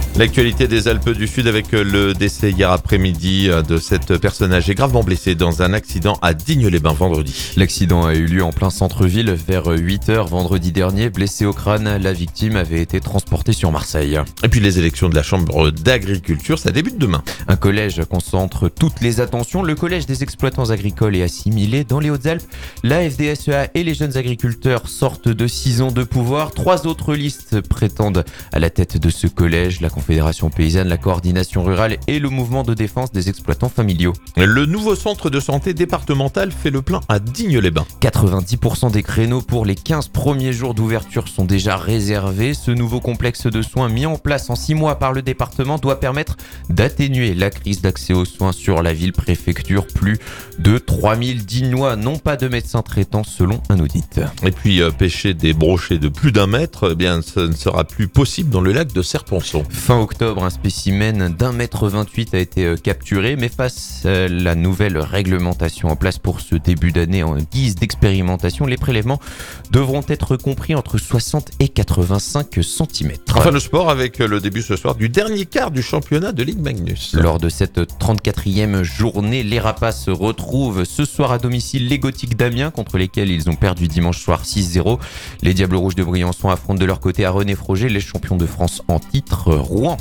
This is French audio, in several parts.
L'actualité des Alpes du Sud avec le décès hier après-midi de cette personne âgée gravement blessée dans un accident à Digne-les-Bains vendredi. L'accident a eu lieu en plein centre-ville vers 8h vendredi dernier. Blessé au crâne, la victime avait été transportée sur Marseille. Et puis les élections de la Chambre d'agriculture, ça débute demain. Un collège concentre toutes les attentions. Le collège des exploitants agricoles est assimilé dans les Hautes-Alpes. La FDSEA et les jeunes agriculteurs sortent de 6 ans de pouvoir. 3 autres listes prétendent à la tête de ce collège. La Confédération paysanne, la coordination rurale et le mouvement de défense des exploitants familiaux. Le nouveau centre de santé départemental fait le plein à Digne-les-Bains. 90% des créneaux pour les 15 premiers jours d'ouverture sont déjà réservés. Ce nouveau complexe de soins mis en place en 6 mois par le département doit permettre d'atténuer la crise d'accès aux soins sur la ville-préfecture. Plus de 3000 Dignois n'ont pas de médecin traitant selon un audit. Et puis pêcher des brochets de plus d'1 mètre, eh bien, ce ne sera plus possible dans le lac de Serponçon. Fin octobre, un spécimen d'1,28 m a été capturé, mais face à la nouvelle réglementation en place pour ce début d'année en guise d'expérimentation, les prélèvements devront être compris entre 60 et 85 cm. Enfin, le sport avec le début ce soir du dernier quart du championnat de Ligue Magnus. Lors de cette 34e journée, les Rapaces retrouvent ce soir à domicile les Gothiques d'Amiens contre lesquels ils ont perdu dimanche soir 6-0. Les Diables Rouges de Briançon affrontent de leur côté à René-Froger les champions de France en titre Rouen.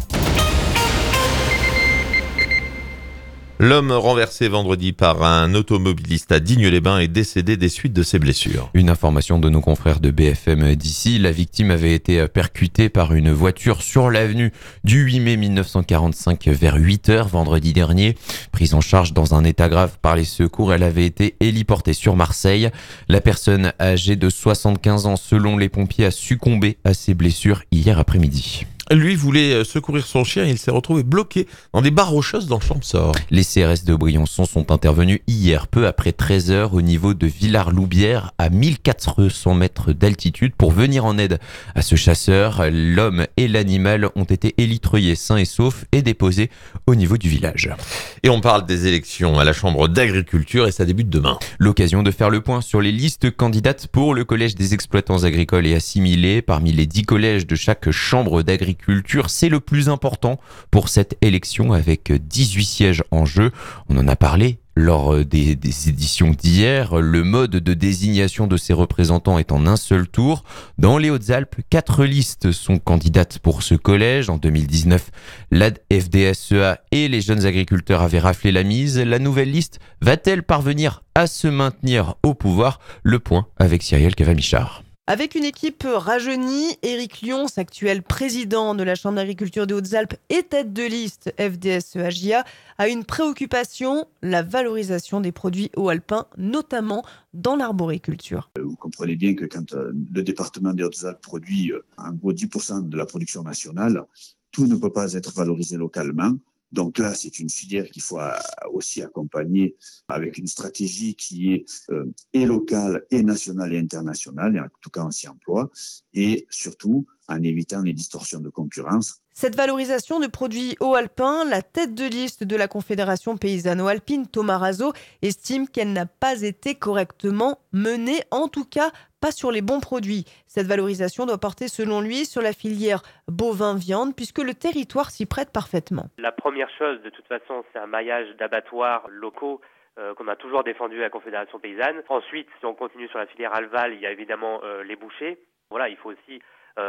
L'homme renversé vendredi par un automobiliste à Digne-les-Bains est décédé des suites de ses blessures. Une information de nos confrères de BFM d'ici, la victime avait été percutée par une voiture sur l'avenue du 8 mai 1945 vers 8h vendredi dernier. Prise en charge dans un état grave par les secours, elle avait été héliportée sur Marseille. La personne âgée de 75 ans, selon les pompiers, a succombé à ses blessures hier après-midi. Lui voulait secourir son chien et il s'est retrouvé bloqué dans des barres rocheuses dans Champsaur. Les CRS de Briançon sont intervenus hier, peu après 13h, au niveau de Villars-Loubière, à 1400 mètres d'altitude, pour venir en aide à ce chasseur. L'homme et l'animal ont été élitreillés sains et saufs et déposés au niveau du village. Et on parle des élections à la Chambre d'agriculture et ça débute demain. L'occasion de faire le point sur les listes candidates pour le collège des exploitants agricoles et assimilés. Parmi les 10 collèges de chaque chambre d'agriculture, c'est le plus important pour cette élection avec 18 sièges en jeu. On en a parlé lors des éditions d'hier. Le mode de désignation de ces représentants est en un seul tour. Dans les Hautes-Alpes, 4 listes sont candidates pour ce collège. En 2019, la FDSEA et les jeunes agriculteurs avaient raflé la mise. La nouvelle liste va-t-elle parvenir à se maintenir au pouvoir ? Le point avec Cyrielle Cavamichard. Avec une équipe rajeunie, Éric Lyons, actuel président de la Chambre d'agriculture des Hautes-Alpes et tête de liste FDSEA, a une préoccupation, la valorisation des produits haut-alpins, notamment dans l'arboriculture. Vous comprenez bien que quand le département des Hautes-Alpes produit en gros 10% de la production nationale, tout ne peut pas être valorisé localement. Donc là, c'est une filière qu'il faut aussi accompagner avec une stratégie qui est et locale, et nationale, et internationale, et en tout cas on s'y emploie, et surtout en évitant les distorsions de concurrence. Cette valorisation de produits haut-alpins, la tête de liste de la Confédération paysanno-alpine, Thomas Razzo, estime qu'elle n'a pas été correctement menée, en tout cas pas sur les bons produits. Cette valorisation doit porter, selon lui, sur la filière bovin-viande, puisque le territoire s'y prête parfaitement. La première chose, de toute façon, c'est un maillage d'abattoirs locaux qu'on a toujours défendu à la Confédération paysanne. Ensuite, si on continue sur la filière Alval, il y a évidemment les bouchers. Voilà, il faut aussi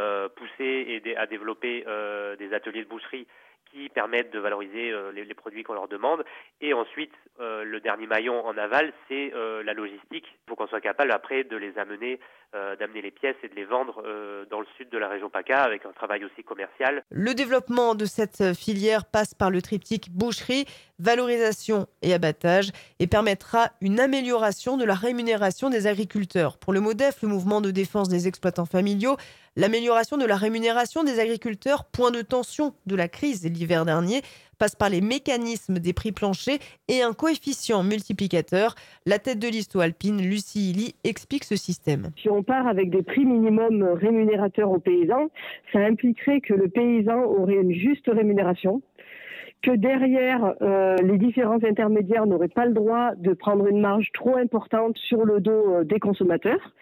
pousser et à développer des ateliers de boucherie qui permettent de valoriser les produits qu'on leur demande. Et ensuite, le dernier maillon en aval, c'est la logistique. Il faut qu'on soit capable après de les amener, d'amener les pièces et de les vendre dans le sud de la région PACA avec un travail aussi commercial. Le développement de cette filière passe par le triptyque boucherie, valorisation et abattage et permettra une amélioration de la rémunération des agriculteurs. Pour le MODEF, le mouvement de défense des exploitants familiaux, l'amélioration de la rémunération des agriculteurs, point de tension de la crise l'hiver dernier, passe par les mécanismes des prix planchers et un coefficient multiplicateur. La tête de liste alpine, Lucie Illy, explique ce système. Si on part avec des prix minimums rémunérateurs aux paysans, ça impliquerait que le paysan aurait une juste rémunération, que derrière, les différents intermédiaires n'auraient pas le droit de prendre une marge trop importante sur le dos des consommateurs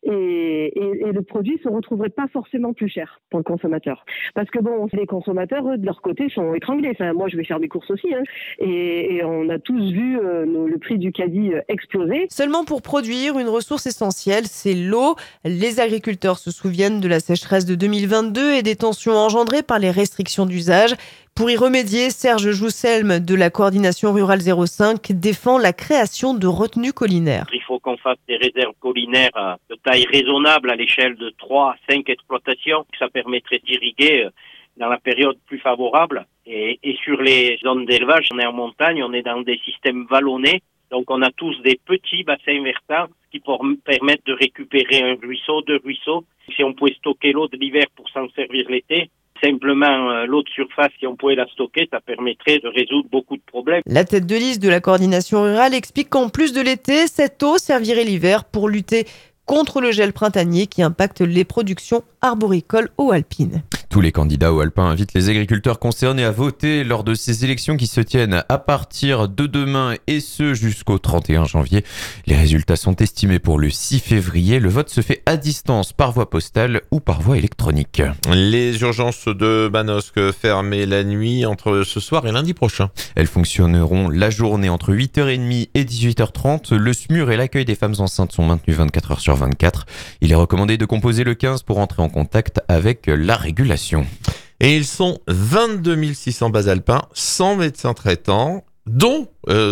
et le produit se retrouverait pas forcément plus cher pour le consommateur. Parce que bon, les consommateurs, eux, de leur côté, sont étranglés. Enfin, moi, je vais faire mes courses aussi, hein, et on a tous vu le prix du caddie exploser. Seulement pour produire une ressource essentielle, c'est l'eau. Les agriculteurs se souviennent de la sécheresse de 2022 et des tensions engendrées par les restrictions d'usage. Pour y remédier, Serge Jousselme de la coordination rurale 05 défend la création de retenues collinaires. Il faut qu'on fasse des réserves collinaires de taille raisonnable à l'échelle de 3 à 5 exploitations. Ça permettrait d'irriguer dans la période plus favorable. Et sur les zones d'élevage, on est en montagne, on est dans des systèmes vallonnés. Donc on a tous des petits bassins versants qui permettent de récupérer un ruisseau, 2 ruisseaux. Si on pouvait stocker l'eau de l'hiver pour s'en servir l'été, simplement l'eau de surface, si on pouvait la stocker, ça permettrait de résoudre beaucoup de problèmes. La tête de liste de la coordination rurale explique qu'en plus de l'été, cette eau servirait l'hiver pour lutter contre le gel printanier qui impacte les productions arboricoles ou alpines. Tous les candidats au Alpin invitent les agriculteurs concernés à voter lors de ces élections qui se tiennent à partir de demain et ce jusqu'au 31 janvier. Les résultats sont estimés pour le 6 février. Le vote se fait à distance par voie postale ou par voie électronique. Les urgences de Manosque fermées la nuit entre ce soir et lundi prochain. Elles fonctionneront la journée entre 8h30 et 18h30. Le SMUR et l'accueil des femmes enceintes sont maintenus 24h sur 24. Il est recommandé de composer le 15 pour entrer en contact avec la régulation. Et ils sont 22 600 bas alpins, 100 médecins traitants, dont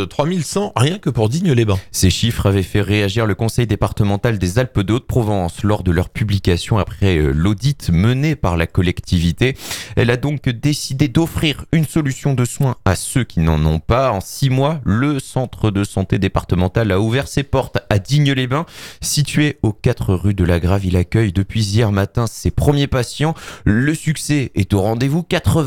3100 rien que pour Digne-les-Bains. Ces chiffres avaient fait réagir le conseil départemental des Alpes de Haute-Provence lors de leur publication après l'audit mené par la collectivité. Elle a donc décidé d'offrir une solution de soins à ceux qui n'en ont pas. En 6 mois, le centre de santé départemental a ouvert ses portes à Digne-les-Bains. Situé aux 4 rues de la Grave, il accueille depuis hier matin ses premiers patients. Le succès est au rendez-vous.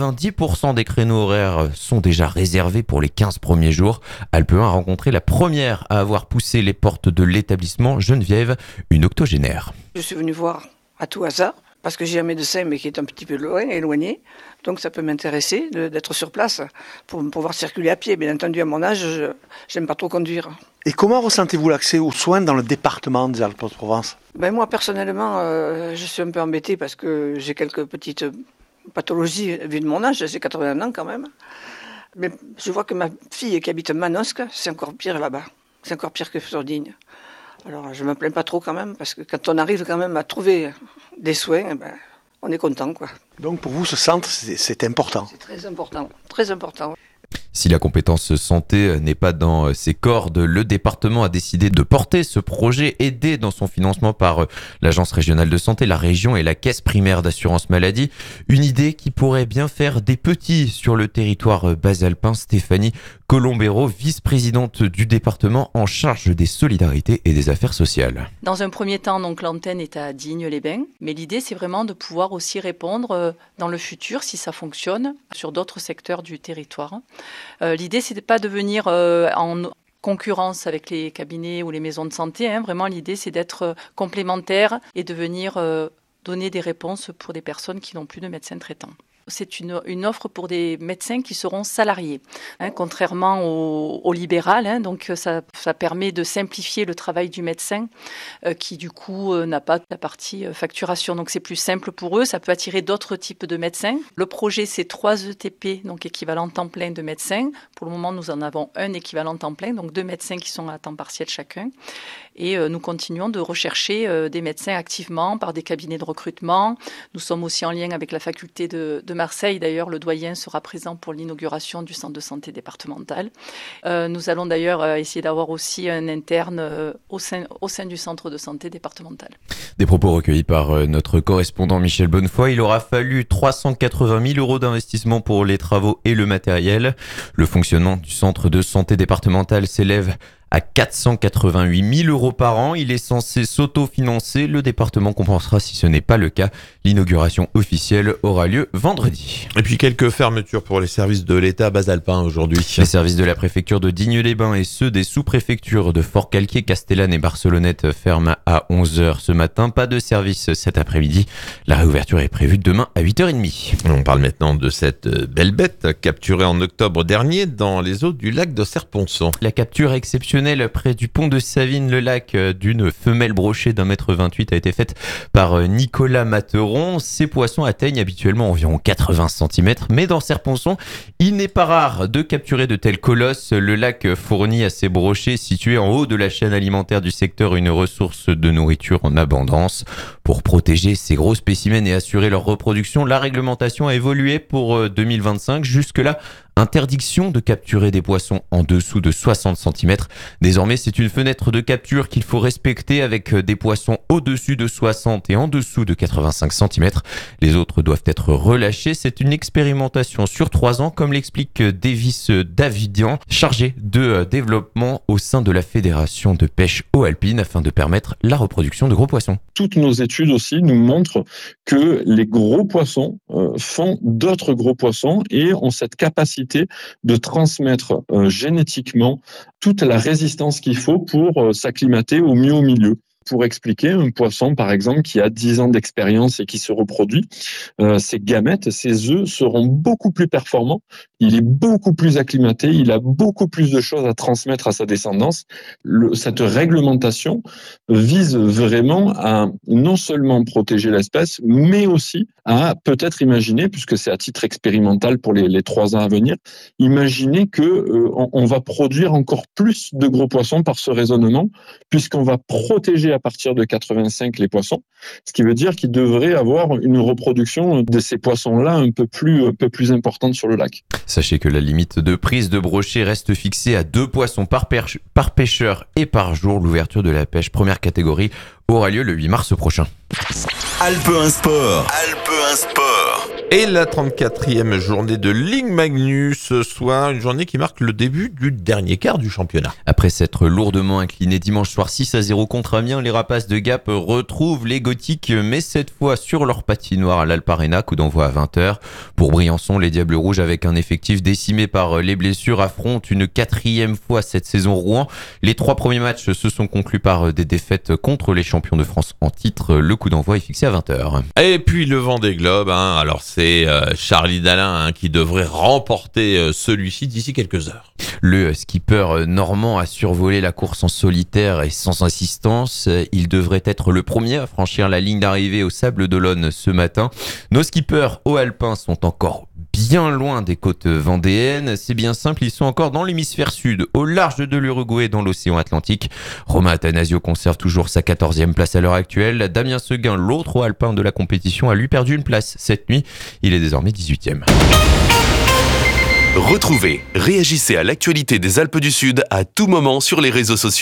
90% des créneaux horaires sont déjà réservés pour les 15 premiers jours. Alpe 1 a rencontré la première à avoir poussé les portes de l'établissement, Geneviève, une octogénaire. Je suis venue voir à tout hasard, parce que j'ai un médecin mais qui est un petit peu loin, éloigné, donc ça peut m'intéresser d'être sur place pour pouvoir circuler à pied. Bien entendu, à mon âge, j'aime pas trop conduire. Et comment ressentez-vous l'accès aux soins dans le département des Alpes-de-Provence ? Moi, personnellement, je suis un peu embêtée parce que j'ai quelques petites pathologies vu de mon âge, j'ai 81 ans quand même. Mais je vois que ma fille qui habite Manosque, c'est encore pire là-bas. C'est encore pire que sur Digne. Alors je me plains pas trop quand même, parce que quand on arrive quand même à trouver des soins, on est content, quoi. Donc pour vous, ce centre, c'est important ? C'est très important, très important. Si la compétence santé n'est pas dans ses cordes, le département a décidé de porter ce projet aidé dans son financement par l'Agence régionale de santé, la région et la caisse primaire d'assurance maladie. Une idée qui pourrait bien faire des petits sur le territoire basalpin. Stéphanie Colombero, vice-présidente du département en charge des solidarités et des affaires sociales. Dans un premier temps, donc, l'antenne est à Digne-les-Bains, mais l'idée c'est vraiment de pouvoir aussi répondre dans le futur, si ça fonctionne, sur d'autres secteurs du territoire. L'idée c'est de pas devenir en concurrence avec les cabinets ou les maisons de santé. Vraiment l'idée c'est d'être complémentaire et de venir donner des réponses pour des personnes qui n'ont plus de médecin traitant. C'est une offre pour des médecins qui seront salariés, contrairement au libéral. Donc ça permet de simplifier le travail du médecin qui du coup n'a pas la partie facturation. Donc c'est plus simple pour eux, ça peut attirer d'autres types de médecins. Le projet c'est 3 ETP, donc équivalent temps plein de médecins. Pour le moment nous en avons un équivalent temps plein, donc 2 médecins qui sont à temps partiel chacun. Et nous continuons de rechercher des médecins activement par des cabinets de recrutement. Nous sommes aussi en lien avec la faculté de Marseille. D'ailleurs, le doyen sera présent pour l'inauguration du centre de santé départemental. Nous allons d'ailleurs essayer d'avoir aussi un interne au sein du centre de santé départemental. Des propos recueillis par notre correspondant Michel Bonnefoy. Il aura fallu 380 000 euros d'investissement pour les travaux et le matériel. Le fonctionnement du centre de santé départemental s'élève à 488 000 € par an. Il est censé s'autofinancer. Le département compensera si ce n'est pas le cas. L'inauguration officielle aura lieu vendredi. Et puis quelques fermetures pour les services de l'État basalpin aujourd'hui. Les services de la préfecture de Digne-les-Bains et ceux des sous-préfectures de Fort-Calquier, Castellane et Barcelonnette ferment à 11h ce matin. Pas de service cet après-midi. La réouverture est prévue demain à 8h30. On parle maintenant de cette belle bête capturée en octobre dernier dans les eaux du lac de Serponçon. La capture exceptionnelle près du pont de Savines-le-Lac d'une femelle brochée d'1,28 m a été faite par Nicolas Materon. Ces poissons atteignent habituellement environ 80 cm, mais dans Serponçon, il n'est pas rare de capturer de tels colosses. Le lac fournit à ces brochets situés en haut de la chaîne alimentaire du secteur une ressource de nourriture en abondance. Pour protéger ces gros spécimens et assurer leur reproduction, la réglementation a évolué pour 2025. Jusque-là, interdiction de capturer des poissons en dessous de 60 cm. Désormais, c'est une fenêtre de capture qu'il faut respecter avec des poissons au-dessus de 60 et en dessous de 85 cm. Les autres doivent être relâchés. C'est une expérimentation sur 3 ans, comme l'explique Davis Davidian, chargé de développement au sein de la Fédération de pêche eau alpine, afin de permettre la reproduction de gros poissons. Toutes nos études aussi nous montrent que les gros poissons font d'autres gros poissons et ont cette capacité de transmettre génétiquement toute la résistance qu'il faut pour s'acclimater au mieux au milieu. Pour expliquer, un poisson, par exemple, qui a 10 ans d'expérience et qui se reproduit, ses gamètes, ses œufs seront beaucoup plus performants. Il est beaucoup plus acclimaté, il a beaucoup plus de choses à transmettre à sa descendance. Cette réglementation vise vraiment à non seulement protéger l'espèce, mais aussi à peut-être imaginer, puisque c'est à titre expérimental pour les 3 ans à venir, imaginer que on va produire encore plus de gros poissons par ce raisonnement, puisqu'on va protéger à partir de 85 les poissons, ce qui veut dire qu'il devrait avoir une reproduction de ces poissons-là un peu plus importante sur le lac. Sachez que la limite de prise de brochet reste fixée à 2 poissons par pêcheur et par jour. L'ouverture de la pêche première catégorie aura lieu le 8 mars prochain. Alpe 1 Sport. Alpe 1 Sport. Et la 34e journée de Ligue Magnus ce soir, une journée qui marque le début du dernier quart du championnat. Après s'être lourdement incliné dimanche soir 6-0 contre Amiens, les Rapaces de Gap retrouvent les Gothiques, mais cette fois sur leur patinoire à l'Alp Arena, coup d'envoi à 20h. Pour Briançon, les Diables Rouges, avec un effectif décimé par les blessures, affrontent une 4e fois cette saison Rouen. Les 3 premiers matchs se sont conclus par des défaites contre les champions de France en titre. Le coup d'envoi est fixé à 20h. Et puis le Vendée Globe, alors c'est Charlie Dalin qui devrait remporter celui-ci d'ici quelques heures. Le skipper normand a survolé la course en solitaire et sans assistance. Il devrait être le premier à franchir la ligne d'arrivée au Sable d'Olonne ce matin. Nos skippers hauts alpins sont encore bien loin des côtes vendéennes. C'est bien simple, ils sont encore dans l'hémisphère sud, au large de l'Uruguay, dans l'océan Atlantique. Romain Athanasio conserve toujours sa 14e place à l'heure actuelle. Damien Seguin, l'autre haut alpin de la compétition, a lui perdu une place cette nuit. Il est désormais 18e. Retrouvez, réagissez à l'actualité des Alpes du Sud à tout moment sur les réseaux sociaux.